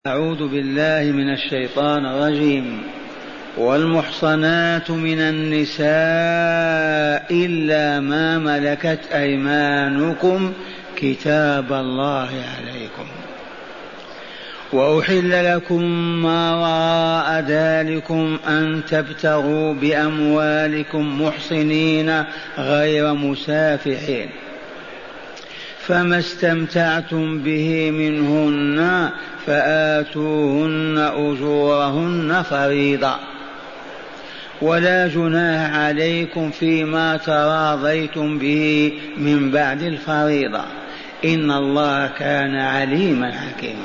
أعوذ بالله من الشيطان الرجيم. والمحصنات من النساء إلا ما ملكت أيمانكم كتاب الله عليكم، وأحل لكم ما وراء ذلكم أن تبتغوا بأموالكم محصنين غير مسافحين، فما استمتعتم به منهن فآتوهن أجورهن فريضة، ولا جناح عليكم فيما تراضيتم به من بعد الفريضة، إن الله كان عليما حكيما.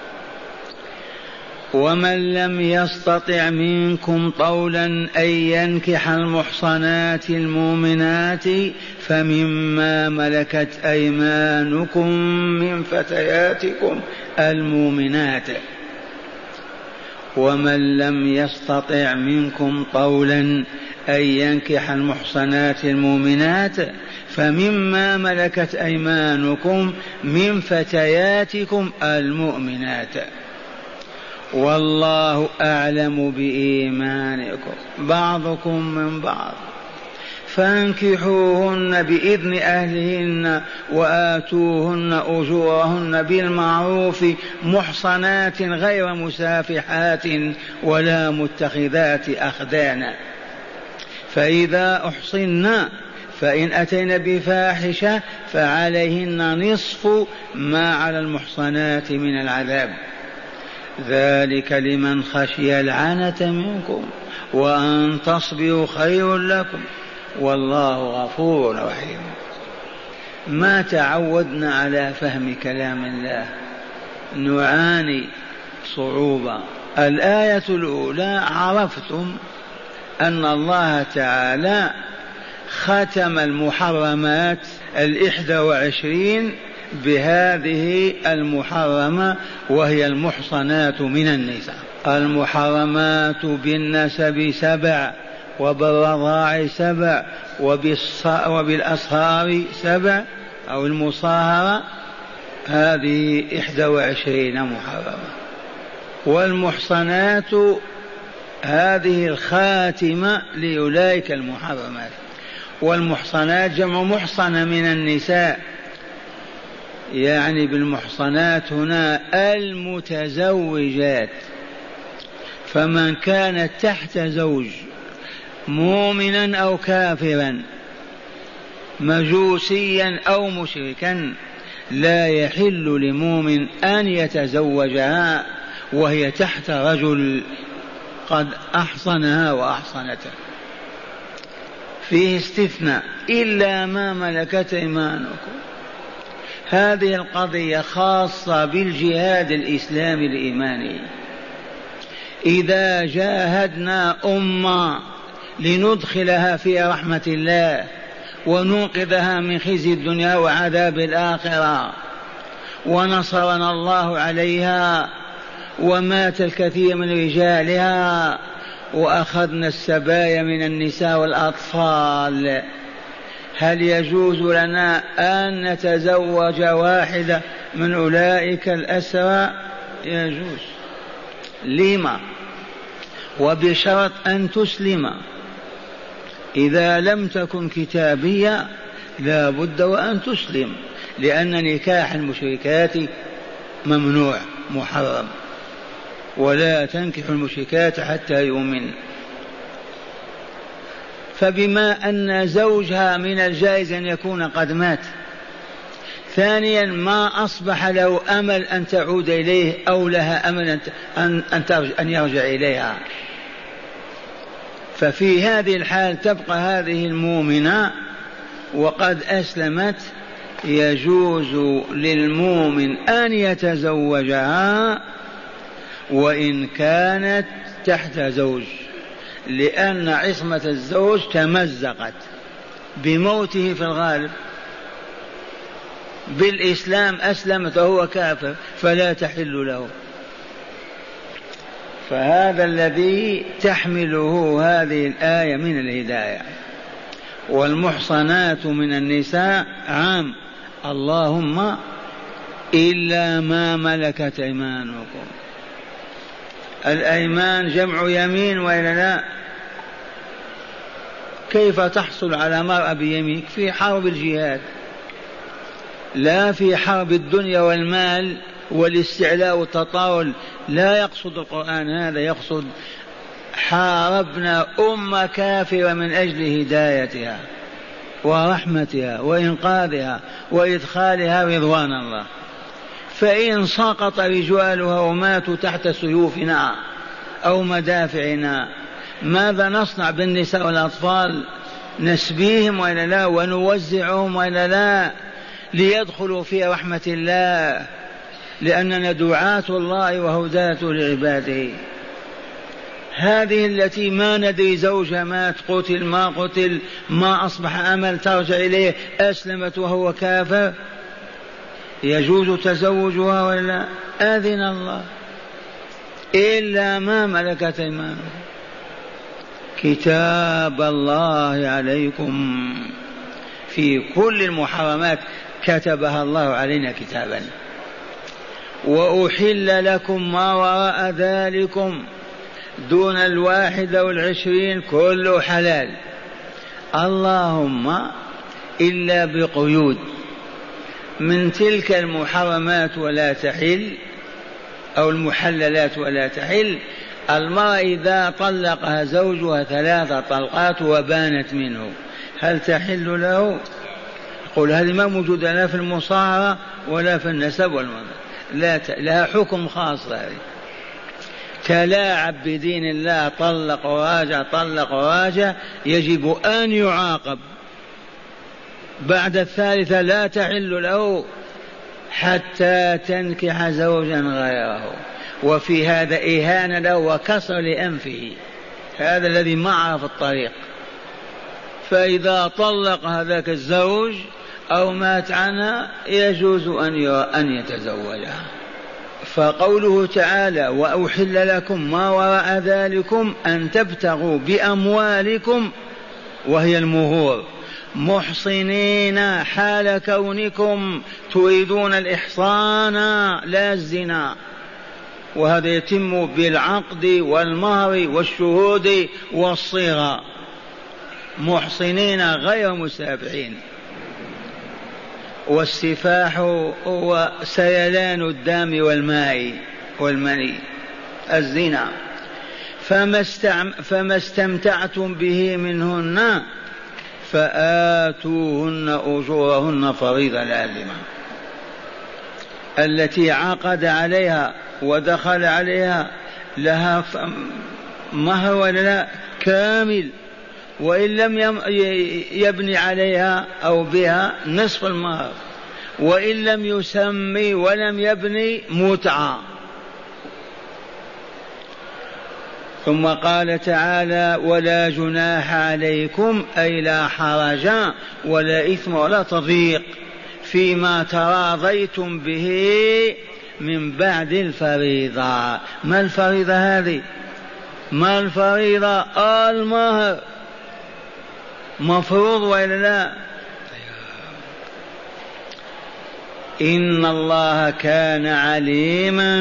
ومن لم يستطع منكم طولا أن ينكح المحصنات المؤمنات فمما ملكت أيمانكم من فتياتكم المؤمنات. ومن لم يستطع منكم طولا أن ينكح المحصنات المؤمنات فمما ملكت أيمانكم من فتياتكم المؤمنات، والله أعلم بإيمانكم بعضكم من بعض، فانكحوهن بإذن أهلهن وآتوهن أجورهن بالمعروف محصنات غير مسافحات ولا متخذات أخدان، فإذا أحصن فإن أتين بفاحشة فعليهن نصف ما على المحصنات من العذاب، ذلك لمن خشي العنة منكم، وأن تصبروا خير لكم، والله غفور رحيم. ما تعودنا على فهم كلام الله، نعاني صعوبة. الآية الأولى عرفتم أن الله تعالى ختم المحرمات 21 بهذه المحرمة، وهي المحصنات من النساء. المحرمات بالنسب 7، وبالرضاع 7، وبالأصهار 7 أو المصاهرة، هذه 21 محرمة. والمحصنات هذه الخاتمة لأولئك المحرمات. والمحصنات جمع محصنة من النساء، يعني بالمحصنات هنا المتزوجات، فمن كانت تحت زوج مؤمنا أو كافرا مجوسيا أو مشركا لا يحل لمؤمن أن يتزوجها وهي تحت رجل قد أحصنها وأحصنته. فيه استثناء إلا ما ملكت أيمانكم. هذه القضية خاصة بالجهاد الإسلامي الإيماني. إذا جاهدنا أمة لندخلها في رحمة الله وننقذها من خزي الدنيا وعذاب الآخرة، ونصرنا الله عليها ومات الكثير من رجالها، وأخذنا السبايا من النساء والأطفال، هل يجوز لنا أن نتزوج واحدة من أولئك الأسرى؟ يجوز. لما؟ وبشرط أن تسلم. إذا لم تكن كتابية لا بد وأن تسلم، لأن نكاح المشركات ممنوع محرم، ولا تنكح المشركات حتى يؤمن. فبما أن زوجها من الجائز أن يكون قد مات. ثانيا ما أصبح له أمل أن تعود إليه أو لها أمل أن يرجع إليها، ففي هذه الحال تبقى هذه المؤمنة وقد أسلمت، يجوز للمؤمن أن يتزوجها وإن كانت تحت زوج، لأن عصمة الزوج تمزقت بموته في الغالب. بالإسلام أسلمت وهو كافر فلا تحل له. فهذا الذي تحمله هذه الآية من الهداية. والمحصنات من النساء عام، اللهم إلا ما ملكت أيمانكم. الأيمان جمع يمين وإلا لا؟ كيف تحصل على مرأة بيمينك؟ في حرب الجهاد، لا في حرب الدنيا والمال والاستعلاء والتطاول. لا يقصد القرآن هذا، يقصد حاربنا أمة كافرة من أجل هدايتها ورحمتها وإنقاذها وإدخالها رضوان الله. فإن سقط رجالها وماتوا تحت سيوفنا أو مدافعنا، ماذا نصنع بالنساء والأطفال؟ نسبيهم وإلا لا؟ ونوزعهم وإلا لا؟ ليدخلوا في رحمة الله، لأننا دعاة الله وهداته لعباده. هذه التي ما ندري زوجها مات، قتل ما قتل، ما أصبح أمل ترجع إليه، أسلمت وهو كافر، يجوز تزوجها ولا؟ أذن الله، إلا ما ملكت أيمانكم. كتاب الله عليكم، في كل المحرمات كتبها الله علينا كتابا. وأحل لكم ما وراء ذلكم، دون 21 كله حلال، اللهم إلا بقيود. من تلك المحرمات ولا تحل، أو المحللات ولا تحل، المرأة إذا طلقها زوجها 3 طلقات وبانت منه، هل تحل له؟ يقول هذه ما موجودة لا في المصاهرة ولا في النسب والمنزل، لا لها حكم خاص. هذه تلاعب بدين الله، طلق وراجع طلق وراجع، يجب أن يعاقب. بعد 3 لا تحل له حتى تنكح زوجا غيره، وفي هذا إهانة له وكسر لأنفه، هذا الذي ما عرف الطريق. فإذا طلق هذاك الزوج أو مات عنها يجوز أن يتزوجها. فقوله تعالى وأحل لكم ما وراء ذلكم أن تبتغوا بأموالكم، وهي المهور، محصنين حال كونكم تريدون الإحصان لا الزنا، وهذا يتم بالعقد والمهر والشهود والصيغة، محصنين غير مسافحين. والسفاح هو سيلان الدم والماء والمني، الزنا. فما استمتعتم به منهن فآتوهن أجورهن فريضة لازمة. التي عقد عليها ودخل عليها لها مهر ولا لا؟ كامل. وإن لم يبني عليها أو بها نصف المهر، وإن لم يسمي ولم يبني متعة. ثم قال تعالى ولا جناح عليكم، أي لا حرج ولا إثم ولا تضييق فيما تراضيتم به من بعد الفريضة. ما الفريضة هذه؟ ما الفريضة؟ المهر مفروض وإلا لا؟ إن الله كان عليما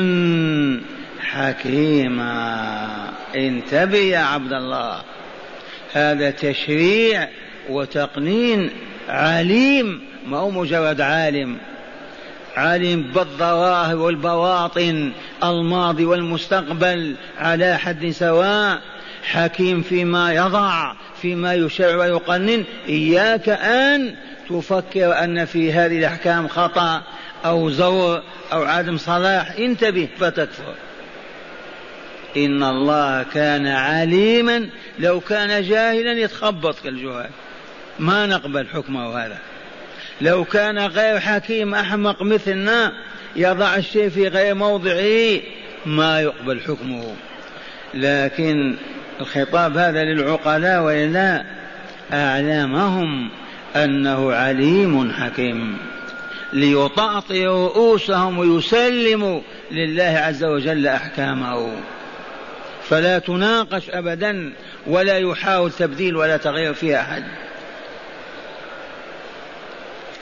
حكيما. انتبه يا عبد الله، هذا تشريع وتقنين. عليم ما هو مجرد عالم، عليم بالظواهر والبواطن، الماضي والمستقبل على حد سواء. حكيم فيما يضع، فيما يشرع ويقنن. إياك أن تفكر أن في هذه الأحكام خطأ أو زور أو عدم صلاح، انتبه فتكفر. إن الله كان عليما، لو كان جاهلا يتخبط كالجهال، ما نقبل حكمه هذا. لو كان غير حكيم أحمق مثلنا يضع الشيء في غير موضعه ما يقبل حكمه. لكن الخطاب هذا للعقلاء وإلا أعلمهم أنه عليم حكيم، ليطأطئوا رؤوسهم ويسلموا لله عز وجل أحكامه، فلا تناقش أبدا ولا يحاول تبديل ولا تغيير فيها أحد.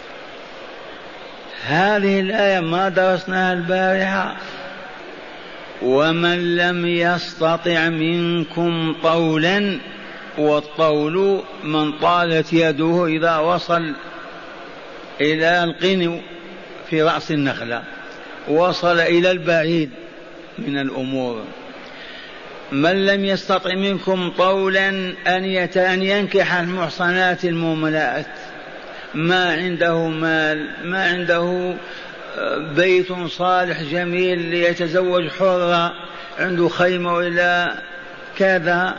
هذه الآية ما درسناها البارحة، ومن لم يستطع منكم طولا، والطول من طالت يده إذا وصل إلى القنو في رأس النخلة، وصل إلى البعيد من الأمور. من لم يستطع منكم طولا أن ينكح المحصنات المؤمنات، ما عنده مال، ما عنده بيت صالح جميل ليتزوج حرة، عنده خيمة وإلى كذا،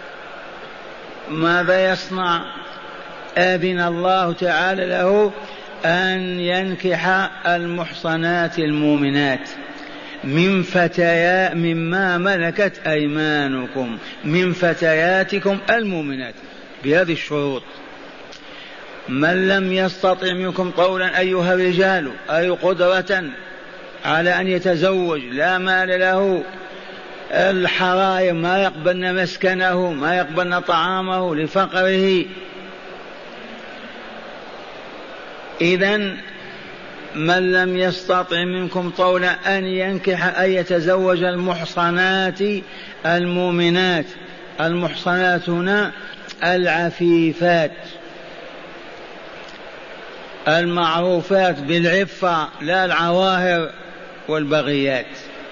ماذا يصنع؟ أذن الله تعالى له أن ينكح المحصنات المؤمنات مما ملكت أيمانكم، من فتياتكم المؤمنات، بهذه الشروط. من لم يستطع منكم طولا أيها الرجال، أي قدرة على أن يتزوج، لا مال له، الحراير ما يقبلن مسكنه، ما يقبلن طعامه لفقره، إذن من لم يستطع منكم طولا أن ينكح أن يتزوج المحصنات المؤمنات. المحصنات هنا العفيفات المعروفات بالعفة، لا العواهر والبغيات.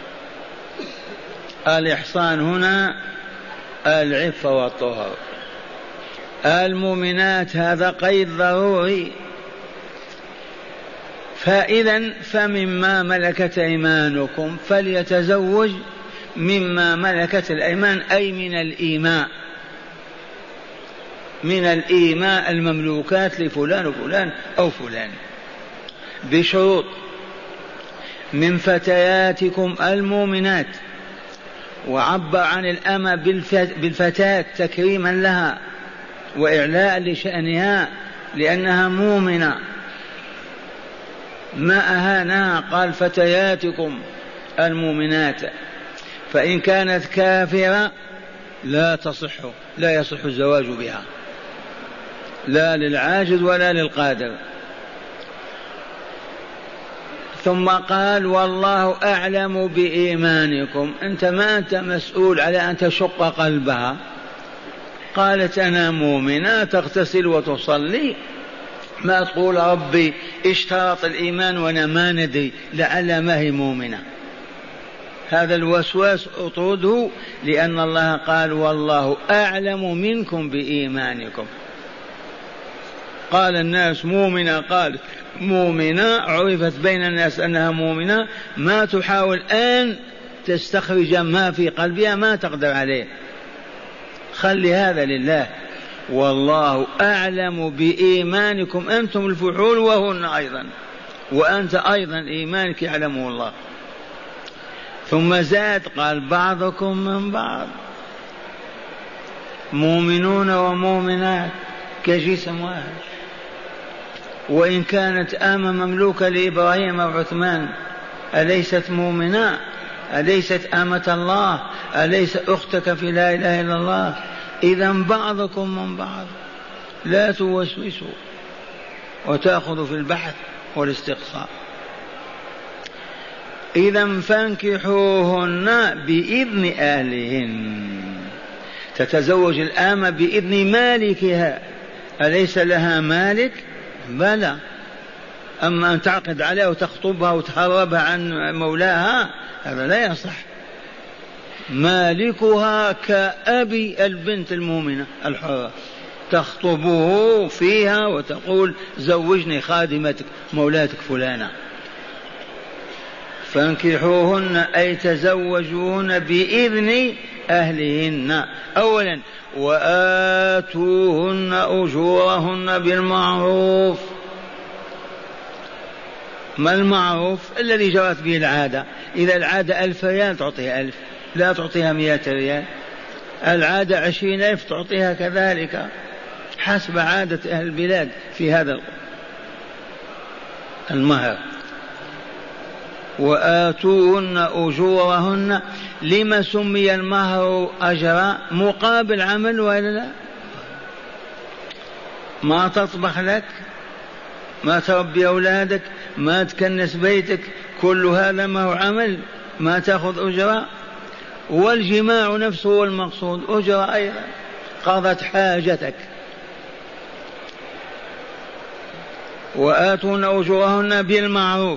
الإحصان هنا العفة والطهر. المؤمنات هذا قيد ضروري. فإذا فمما ملكت أيمانكم فليتزوج مما ملكت الأيمان، أي من الإيماء، من الإيماء المملوكات لفلان وفلان أو فلان، بشروط. من فتياتكم المؤمنات، وعبر عن الأمة بالفتاة تكريما لها وإعلاء لشأنها لأنها مؤمنة، ما أهانها، قال فتياتكم المؤمنات. فإن كانت كافرة لا يصح الزواج بها، لا للعاجز ولا للقادر. ثم قال والله أعلم بإيمانكم، أنت ما أنت مسؤول على أن تشق قلبها. قالت أنا مؤمنة، تغتسل وتصلي، ما تقول ربي اشترط الإيمان وأنا ما ندري لعل ما هي مؤمنة. هذا الوسواس اطرده، لأن الله قال والله أعلم منكم بإيمانكم. قال الناس مؤمنة، قالت مؤمنة، عرفت بين الناس أنها مؤمنة، ما تحاول أن تستخرج ما في قلبها، ما تقدر عليه. خلي هذا لله. والله أعلم بإيمانكم، أنتم الفحول وهن أيضا، وأنت أيضا إيمانك يعلمه الله. ثم زاد قال بعضكم من بعض، مؤمنون ومؤمنات كجسم واحد. وإن كانت آمة مملوكة لإبراهيم وعثمان أليست مؤمنة؟ أليست آمة الله؟ أليس أختك في لا إله إلا الله؟ إذا بعضكم من بعض، لا توسوسوا وتأخذوا في البحث والاستقصاء. إذا فانكحوهن بإذن أهلهن، تتزوج الآمة بإذن مالكها. أليس لها مالك؟ بلى. أما أن تعقد عليها وتخطبها وتهربها عن مولاها هذا لا يصح. مالكها كأبي البنت المؤمنة الحرة، تخطبه فيها وتقول زوجني خادمتك مولاتك فلانة. فانكحوهن أي تزوجوهن بإذن أهلهن. أولا وآتوهن أجورهن بالمعروف. ما المعروف؟ الذي جرت به العادة. إذا العادة 1000 ريال تعطيها 1000، لا تعطيها 100 ريال. العادة 20,000 تعطيها كذلك حسب عادة أهل البلاد في هذا المهر. وآتوهن أجورهن. لما سمي المهر أجرا؟ مقابل عمل ولا لا؟ ما تطبخ لك، ما تربي أولادك، ما تكنس بيتك، كل هذا ما هو عمل، ما تأخذ أجرا؟ والجماع نفسه هو المقصود، أجرة أيضا، قضت حاجتك. وآتون أجورهن بالمعروف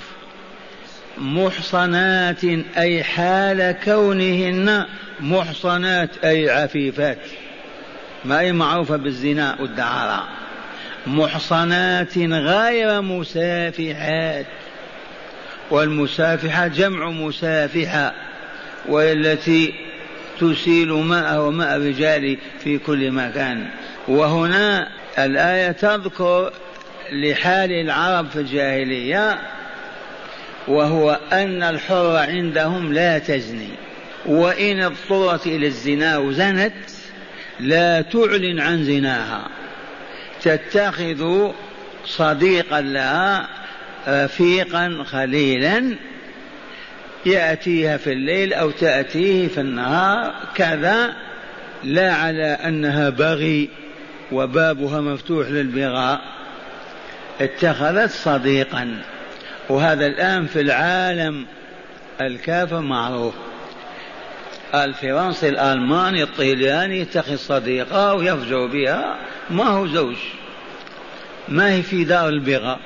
محصنات، أي حال كونهن محصنات أي عفيفات، ما هي معروفة بالزنا والدعارة، محصنات غير مسافحات. والمسافحة جمع مسافحة، والتي تسيل ماء وماء الرجال في كل مكان. وهنا الآية تذكر لحال العرب في الجاهلية، وهو أن الحر عندهم لا تزني، وإن اضطرت إلى الزنا وزنت لا تعلن عن زناها، تتخذ صديقا لها رفيقا خليلا يأتيها في الليل أو تأتيه في النهار كذا، لا على أنها بغي وبابها مفتوح للبغاء، اتخذت صديقا. وهذا الآن في العالم الكافر معروف، الفرنسي الألماني الطلياني يتخذ صديقة ويفجر بها، ما هو زوج، ما هي في دار البغاء.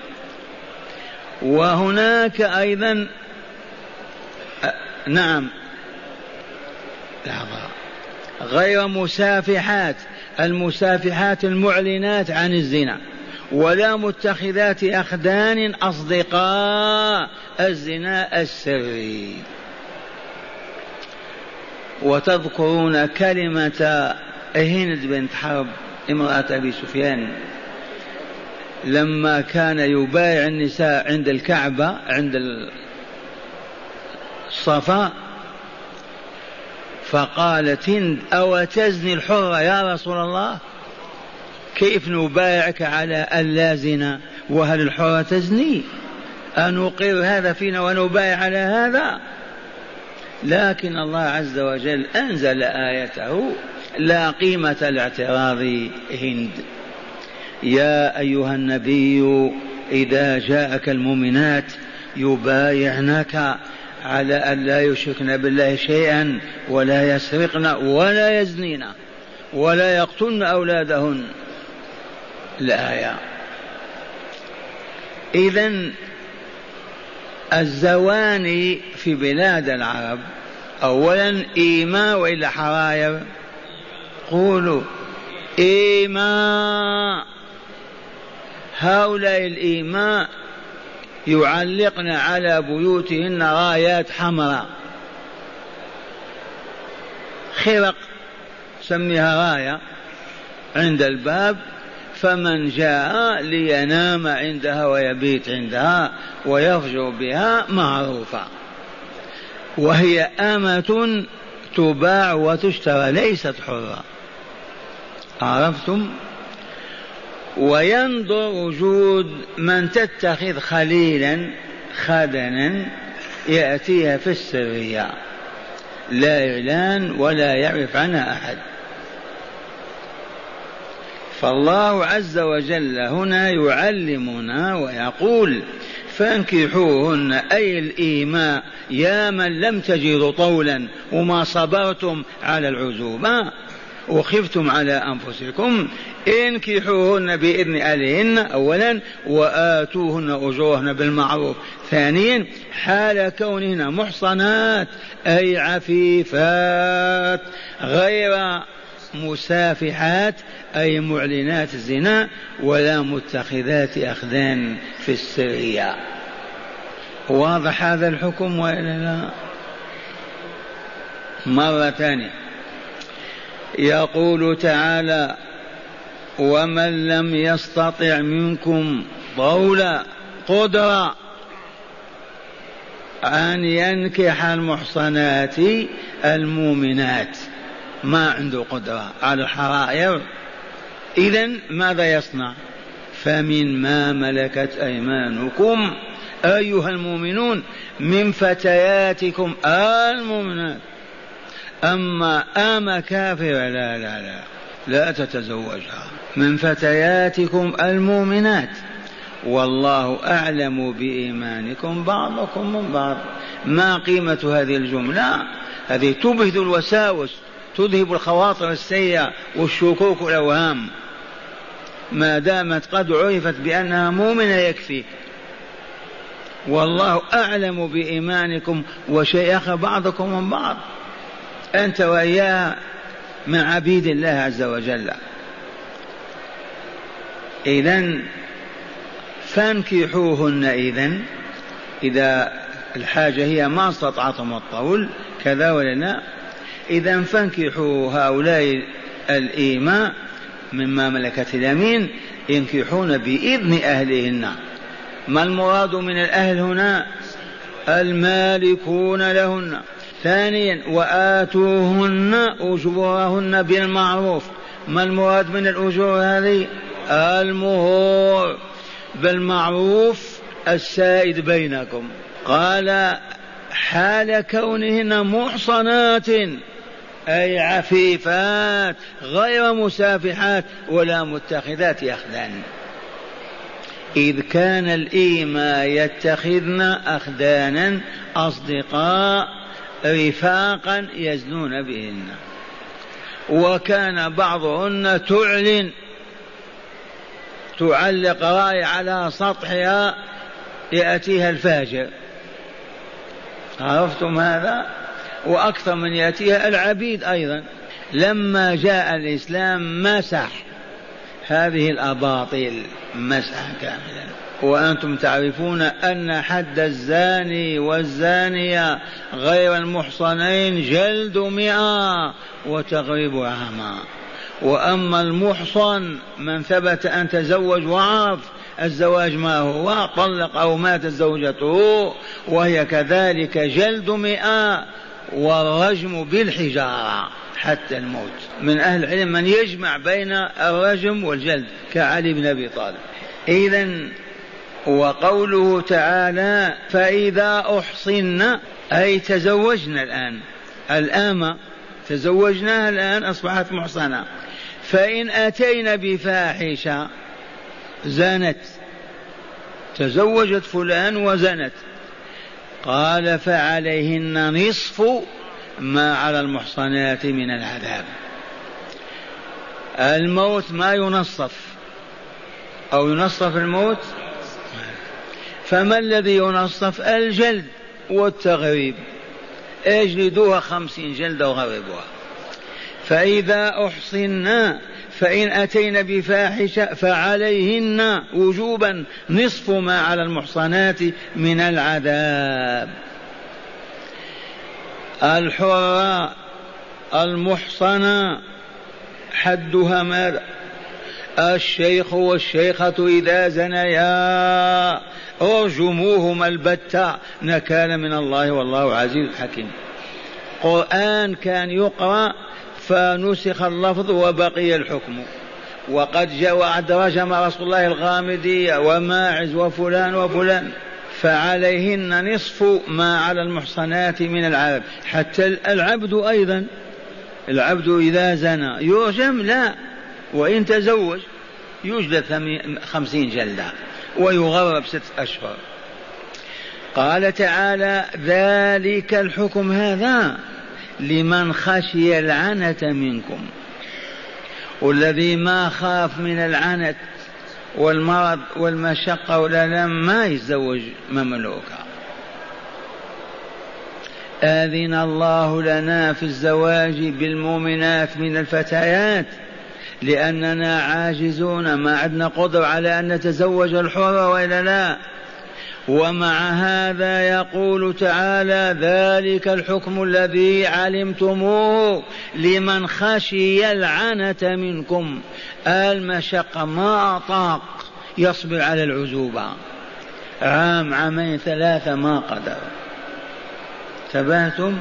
وهناك أيضا نعم غير مسافحات، المسافحات المعلنات عن الزنا، ولا متخذات أخدان أصدقاء الزنا السري. وتذكرون كلمة هند بنت حرب امرأة أبي سفيان لما كان يبايع النساء عند الكعبة عند الصفا، فقالت هند: أو تزني الحرة يا رسول الله؟ كيف نبايعك على أن لا زنا وهل الحرة تزني؟ أنقر هذا فينا ونبايع على هذا؟ لكن الله عز وجل أنزل آيته: لا قيمة لاعتراض هند. يا أيها النبي إذا جاءك المؤمنات يبايعنك على أن لا يشركن بالله شيئا ولا يسرقن ولا يزنين ولا يقتلن أولادهن. الآية. إذن الزواني في بلاد العرب أولا إيماء وإلا حراير؟ قولوا إيماء. هؤلاء الإيماء يعلقن على بيوتهن رايات حمراء، خرق سميها راية عند الباب، فمن جاء لينام عندها ويبيت عندها ويفجر بها معروفة، وهي أمة تباع وتشترى ليست حرة. عرفتم؟ وينظر وجود من تتخذ خليلا خدنا يأتيها في السرية، لا إعلان ولا يعرف عنها أحد. فالله عز وجل هنا يعلمنا ويقول: فانكحوهن، أي الإيماء، يا من لم تجدوا طولا وما صبرتم على العزوبة وخفتم على أنفسكم، انكحوهن بإذن أهلهن أولا، وآتوهن أجورهن بالمعروف ثانيا، حال كونهن محصنات أي عفيفات غير مسافحات أي معلنات الزنا، ولا متخذات أخدان في السرية. واضح هذا الحكم وإلا لا؟ مرة ثانية يقول تعالى: ومن لم يستطع منكم طولا قدرة أن ينكح المحصنات المؤمنات، ما عنده قدرة على الحرائر، إذن ماذا يصنع؟ فمن ما ملكت أيمانكم أيها المؤمنون من فتياتكم المؤمنات. أما كافرة لا تتزوجها. من فتياتكم المؤمنات والله أعلم بإيمانكم بعضكم من بعض. ما قيمة هذه الجملة؟ هذه تبهد الوساوس، تذهب الخواطر السيئة والشكوك والأوهام. ما دامت قد عرفت بأنها مؤمنة يكفي. والله أعلم بإيمانكم وشيخ بعضكم من بعض، أنت وإياها من عبيد الله عز وجل. إذن فانكحوهن، إذا الحاجة هي ما استطعتم الطول كذا ولا لا، إذا فانكحوا هؤلاء الإيماء مما ملكت اليمين، ينكحون بإذن أهلهن. ما المراد من الأهل هنا؟ المالكون لهن. ثانيا وآتوهن أجورهن بالمعروف. ما المراد من الأجور هذه؟ المهور بالمعروف السائد بينكم. قال حال كونهن محصنات أي عفيفات غير مسافحات ولا متخذات أخدان، إذ كان الإيماء يتخذن أخدانا أصدقاء رفاقا يزنون بهن، وكان بعضهن تعلق راية على سطحها يأتيها الفاجر. عرفتم هذا؟ وأكثر من يأتيها العبيد أيضا. لما جاء الإسلام مسح هذه الأباطيل مسحا كاملا. وأنتم تعرفون أن حد الزاني والزانية غير المحصنين جلد 100 وتغريب عاما. وأما المحصن من ثبت أن تزوج وعرف الزواج ما هو، طلق أو مات زوجته وهي كذلك جلد 100 والرجم بالحجارة حتى الموت. من أهل العلم من يجمع بين الرجم والجلد كعلي بن أبي طالب. إذن وقوله تعالى فإذا أحصن أي تزوجنا الآن، الآن تزوجناها الآن أصبحت محصنة. فإن أتينا بفاحشة زنت، تزوجت فلان وزنت، قال فعليهن نصف ما على المحصنات من العذاب. الموت ما ينصف أو ينصف الموت، فما الذي ينصف؟ الجلد والتغريب، اجلدوها 50 جلدة وغربوها. فإذا أحصنا فإن أتينا بفاحشة فعليهن وجوبا نصف ما على المحصنات من العذاب. الحرة المحصنة حدها ماذا؟ الشيخ والشيخة إذا زنيا ارجموهما البتة نكالا من الله والله عزيز حكيم. قرآن كان يقرأ فنسخ اللفظ وبقي الحكم. وقد جاء وعد رجم رسول الله الغامدية وماعز وفلان وفلان. فعليهن نصف ما على المحصنات من العذاب. حتى العبد أيضا، العبد إذا زنى يرجم؟ لا، وإن تزوج يجلد 50 جلدة ويغرب 6 أشهر. قال تعالى ذلك الحكم هذا لمن خشي العنة منكم. والذي ما خاف من العنة والمرض والمشقة والألم ما يتزوج مملوكا. آذن الله لنا في الزواج بالمؤمنات من الفتيات لأننا عاجزون، ما عندنا قدر على أن نتزوج الحرة وإلا لا. ومع هذا يقول تعالى ذلك الحكم الذي علمتموه لمن خشي العنة منكم. المشقة ما أطاق يصبر على العزوبة، عام عامين 3 ما قدر. تبهتم،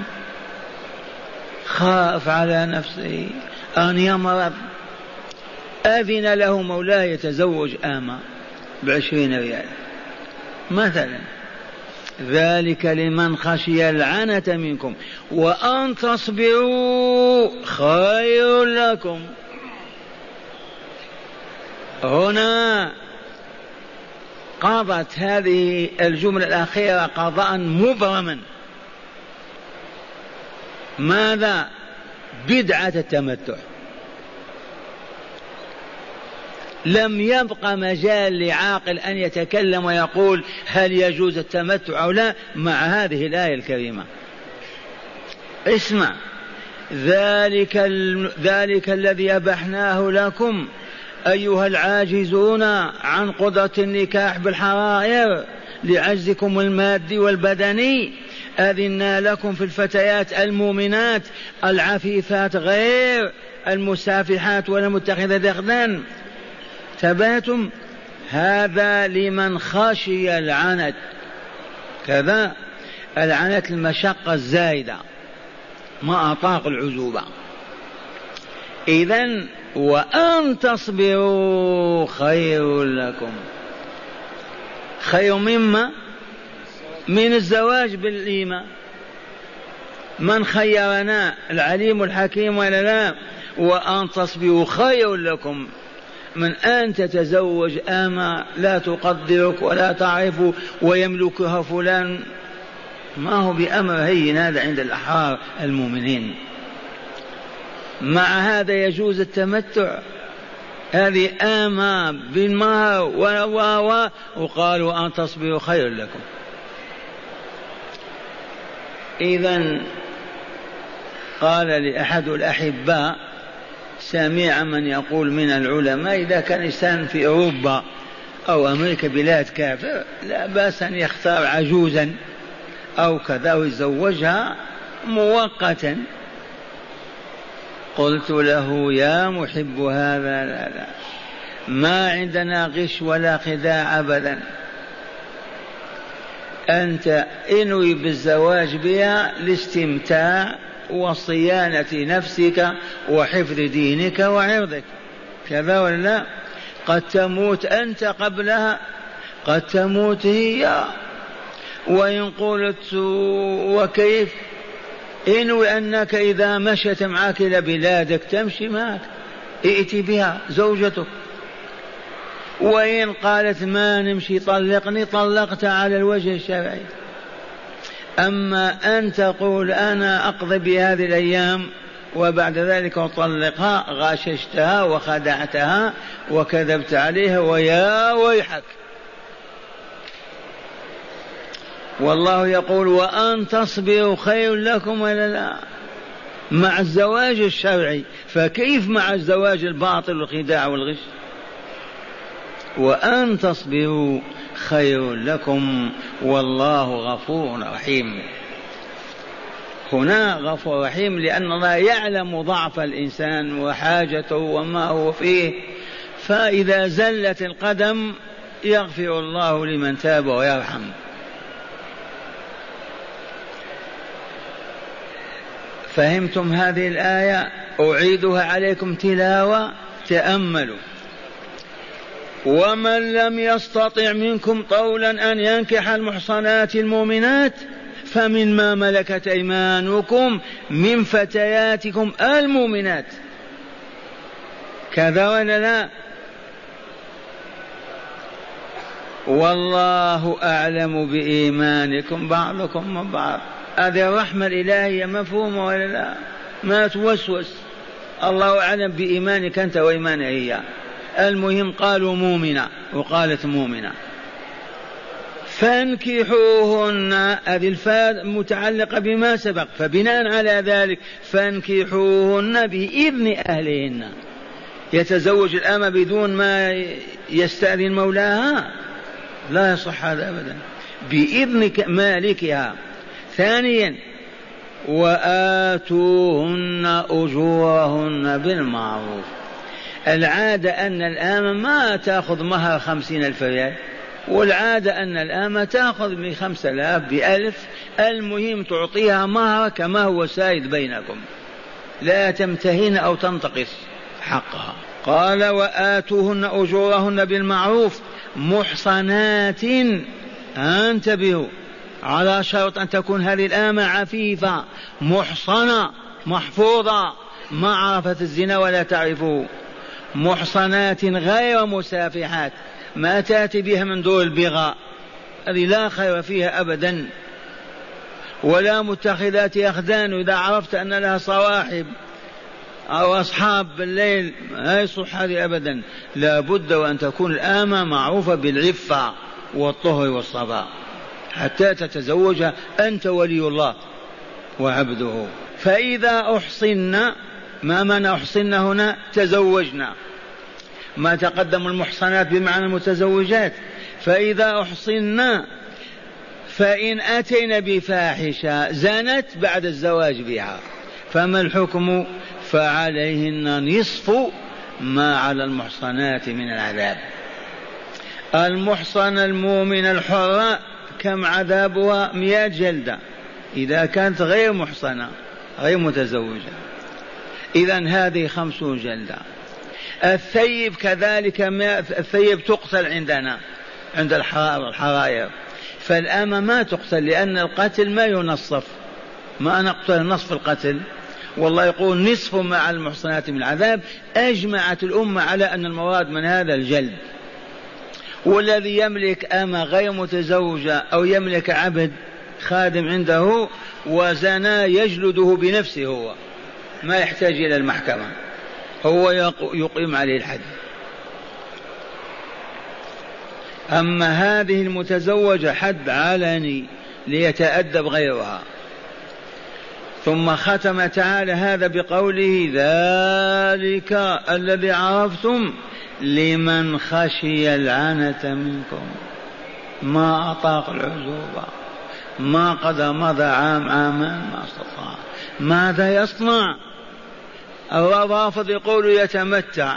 خاف على نفسه أن يمرض، أذن له مولاه يتزوج آمة ب20 ريال مثلا. ذلك لمن خشي العنة منكم وأن تصبروا خير لكم. قضت هذه الجملة الأخيرة قضاء مبرما. ماذا؟ بدعة التمتع. لم يبق مجال لعاقل أن يتكلم ويقول هل يجوز التمتع أو لا مع هذه الآية الكريمة. اسمع: ذلك الذي أبحناه لكم أيها العاجزون عن قدرة النكاح بالحرائر لعجزكم المادي والبدني، أذنا لكم في الفتيات المؤمنات العفيفات غير المسافحات ولا متخذة أخدان. تباتم هذا لمن خشي العنت، كذا العنت المشقة الزايدة ما أطاق العزوبة. إذن وأن تصبروا خير لكم. خير مما؟ من الزواج بالإيمان. من خيرنا؟ العليم الحكيم ولا لا؟ وأن تصبروا خير لكم من أن تتزوج أما لا تقدرك ولا تعرف ويملكها فلان. ما هو بأمر هين هذا عند الأحرار المؤمنين. مع هذا يجوز التمتع. هذه آما بالمهر وقالوا أن تصبروا خير لكم. إذن قال لأحد الأحباء سمع من يقول من العلماء إذا كان إنسان في أوروبا أو أمريكا بلاد كافر لا بأس أن يختار عجوزا أو كذا ويزوجها مؤقتا. قلت له يا محب هذا لا، ما عندنا غش ولا خداع أبدا. أنت انوي بالزواج بها لاستمتاع وصيانة نفسك وحفظ دينك وعرضك، كذا ولا لا؟ قد تموت أنت قبلها، قد تموت هي. وإن قلت وكيف؟ انوي أنك إذا مشت معك إلى بلادك تمشي معك، ائتي بها زوجتك. وإن قالت ما نمشي طلقني، طلقت على الوجه الشرعي. أما أن تقول أنا أقضي بهذه الأيام وبعد ذلك أطلقها، غاششتها وخدعتها وكذبت عليها ويا ويحك. والله يقول وأن تصبروا خير لكم ولا لا مع الزواج الشرعي، فكيف مع الزواج الباطل والخداع والغش؟ وأن تصبروا خير لكم والله غفور رحيم. هنا غفور رحيم لأن الله يعلم ضعف الإنسان وحاجته وما هو فيه، فإذا زلت القدم يغفر الله لمن تاب ويرحم. فهمتم هذه الآية؟ أعيدها عليكم تلاوة، تأملوا. ومن لم يستطع منكم طولا أن ينكح المحصنات المؤمنات فمما ملكت أيمانكم من فتياتكم المؤمنات، كذا ولا لا؟ والله أعلم بإيمانكم بعضكم من بعض. هذه الرحمة الإلهية مفهومة ولا لا؟ ما توسوس، الله أعلم بإيمانك أنت وإيمانها هي. المهم قالوا مؤمنة وقالت مؤمنة. فانكحوهن، هذه الفاء متعلقة بما سبق، فبناء على ذلك فانكحوهن بإذن أهلهن. يتزوج الأمة بدون ما يستأذن مولاها؟ لا يصح هذا أبدا، بإذن مالكها. ثانيا وآتوهن أجورهن بالمعروف. العادة أن الآمة ما تأخذ مهر 50,000 ريال، والعادة أن الآمة تأخذ من 5,000 ب1,000. المهم تعطيها مهر كما هو سائد بينكم، لا تمتهن أو تنتقص حقها. قال وآتوهن أجورهن بالمعروف محصنات، انتبهوا، على شرط أن تكون هذه الآمة عفيفة محصنة محفوظة ما عرفت الزنا ولا تعرفه، محصنات غير مسافحات ما تأتي بها من دور البغاء، هذه لا خير فيها أبدا، ولا متخذات أخدان إذا عرفت أن لها صواحب أو أصحاب بالليل لا يصح هذه أبدا. لا بد وأن تكون الآمة معروفة بالعفة والطهر والصفاء حتى تتزوجها أنت ولي الله وعبده. فإذا أحصنا، ما معنى أحصنا هنا؟ تزوجنا، ما تقدم المحصنات بمعنى المتزوجات. فإذا أحصنا فإن أتينا بفاحشة زنت بعد الزواج بها فما الحكم؟ فعليهن نصف ما على المحصنات من العذاب. المحصن المؤمن الحرة كم عذابها؟ 100 جلدة إذا كانت غير محصنة غير متزوجة، إذن هذه 50 جلدة. الثيب كذلك، الثيب تقتل عندنا عند الحراير، فالأمة ما تقتل لأن القتل ما ينصف، ما نقتل نصف القتل، والله يقول نصف ما على المحصنات من العذاب. أجمعت الأمة على أن المراد من هذا الجلد. والذي يملك أمة غير متزوجة أو يملك عبد خادم عنده وزنا يجلده بنفسه، هو ما يحتاج إلى المحكمة، هو يقيم عليه الحد. أما هذه المتزوجة حد علني ليتأدب غيرها. ثم ختم تعالى هذا بقوله ذلك الذي عرفتم لمن خشي العنة منكم، ما أطاق العزوبة، ما قد مضى عام عامان ما استطاع، ماذا يصنع؟ الرافض يقول يتمتع،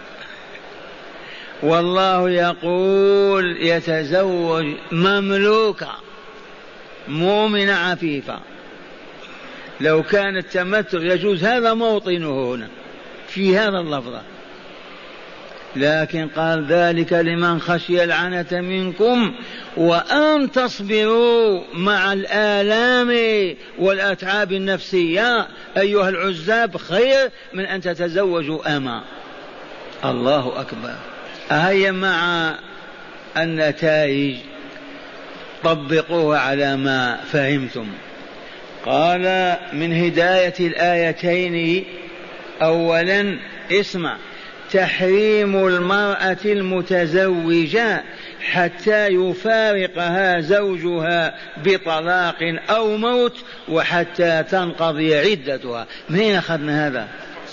والله يقول يتزوج مملوكة مؤمنة عفيفة. لو كان التمتع يجوز هذا موطنه هنا في هذا اللفظ، لكن قال ذلك لمن خشي العنة منكم وأن تصبروا مع الآلام والأتعاب النفسية أيها العزاب خير من أن تتزوجوا أما. الله أكبر. هيا مع النتائج طبقوها على ما فهمتم. قال من هداية الآيتين أولا اسمع: تحريم المرأة المتزوجة حتى يفارقها زوجها بطلاق أو موت وحتى تنقضي عدتها. من أين أخذنا هذا؟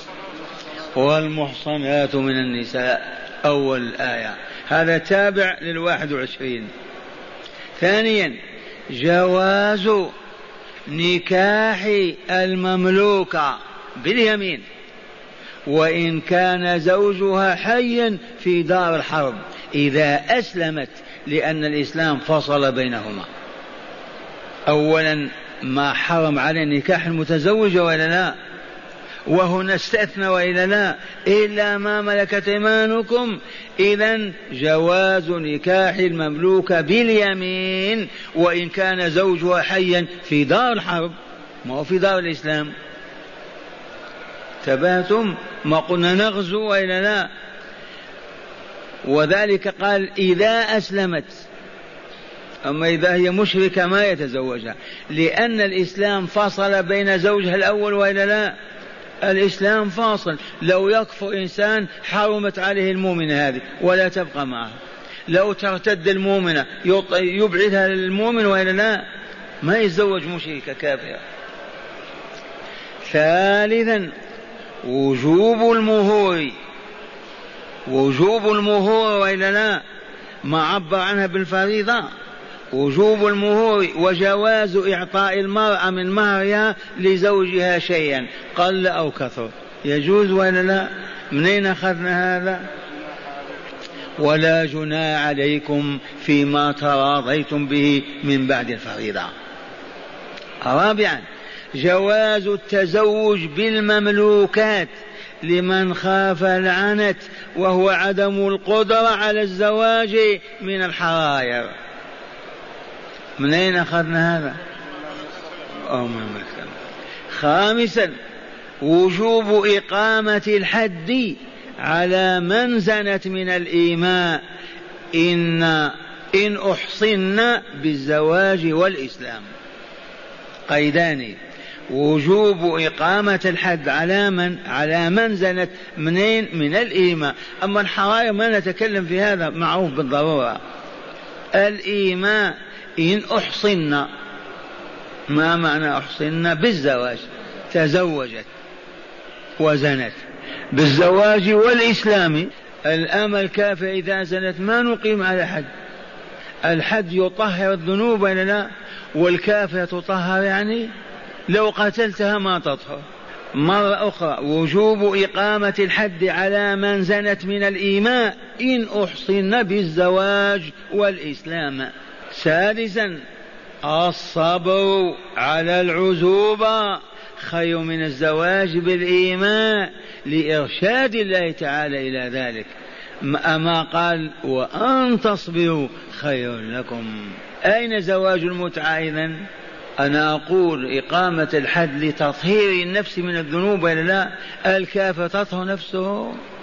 والمحصنات من النساء أول الآية، هذا تابع لل21. ثانيا جواز نكاح المملوكة باليمين وإن كان زوجها حيا في دار الحرب إذا أسلمت، لأن الإسلام فصل بينهما. أولا ما حرم على نكاح المتزوجة ولا لا، وهنا استثنى وإلا لا، إلا ما ملكت أيمانكم. إذن جواز نكاح المملوكة باليمين وإن كان زوجها حيا في دار الحرب، ما هو في دار الإسلام. تبهتم؟ ما قلنا نغزو وإلا لا. وذلك قال إذا أسلمت، أما إذا هي مشركة ما يتزوجها، لأن الإسلام فصل بين زوجها الأول وإلا لا. الإسلام فاصل، لو يكفر إنسان حرمت عليه المؤمنة هذه ولا تبقى معه، لو ترتد المؤمنة يبعدها للمؤمن وإلا لا، ما يتزوج مشركة كافرة. ثالثا وجوب المهور وإلا لا، ما عبر عنها بالفريضة. وجوب المهور وجواز إعطاء المرأة من مهرها لزوجها شيئا قل أو كثر، يجوز ولا لا؟ منين أخذنا هذا؟ ولا جناح عليكم فيما تراضيتم به من بعد الفريضة. رابعا جواز التزوج بالمملوكات لمن خاف العنت وهو عدم القدرة على الزواج من الحراير. من أين أخذنا هذا؟ خامسا وجوب إقامة الحد على من زنت من الإيماء إن أحصن بالزواج والإسلام. قيدان: وجوب إقامة الحد على من زنت منين؟ من الإيماء. أما الحرائر ما نتكلم في هذا، معروف بالضرورة. الإيماء إن أحصن. ما معنى أحصن؟ بالزواج، تزوجت وزنت. بالزواج والإسلام. الأمة الكافر إذا زنت ما نقيم على حد. الحد يطهر الذنوب ولا لا؟ والكافر تطهر، يعني لو قتلتها ما تطهر. مرة أخرى: وجوب إقامة الحد على من زنت من الإيماء إن أحصن بالزواج والإسلام. سادسا: الصبر على العزوبة خير من الزواج بالإيماء، لإرشاد الله تعالى إلى ذلك. أما قال: وأن تصبروا خير لكم. أين زواج المتعة إذن؟ أنا أقول إقامة الحد لتطهير النفس من الذنوب ولا لا؟ الكافر تطهر نفسه.